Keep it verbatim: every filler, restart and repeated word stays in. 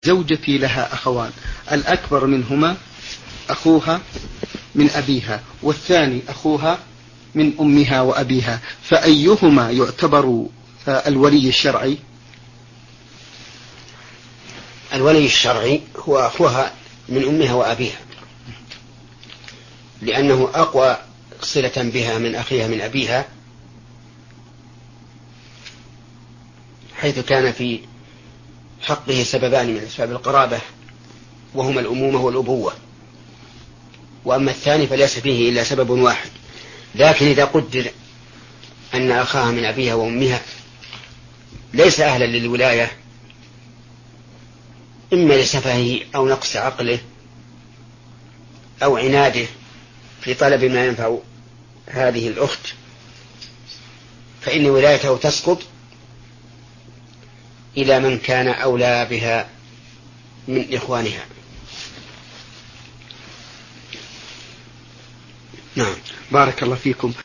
زوجتي لها أخوان، الأكبر منهما أخوها من أبيها، والثاني أخوها من أمها وأبيها، فأيهما يعتبر الولي الشرعي؟ الولي الشرعي هو أخوها من أمها وأبيها، لأنه أقوى صلة بها من أخيها من أبيها، حيث كان في حقه سببان من أسباب القرابة، وهما الأمومة والأبوة. وأما الثاني فليس فيه إلا سبب واحد. لكن إذا قدر أن أخاها من أبيها وأمها ليس أهلا للولاية، إما لسفهه أو نقص عقله أو عناده في طلب ما ينفع هذه الأخت، فإن ولايته تسقط إلى من كان أولى بها من إخوانها. نعم، بارك الله فيكم.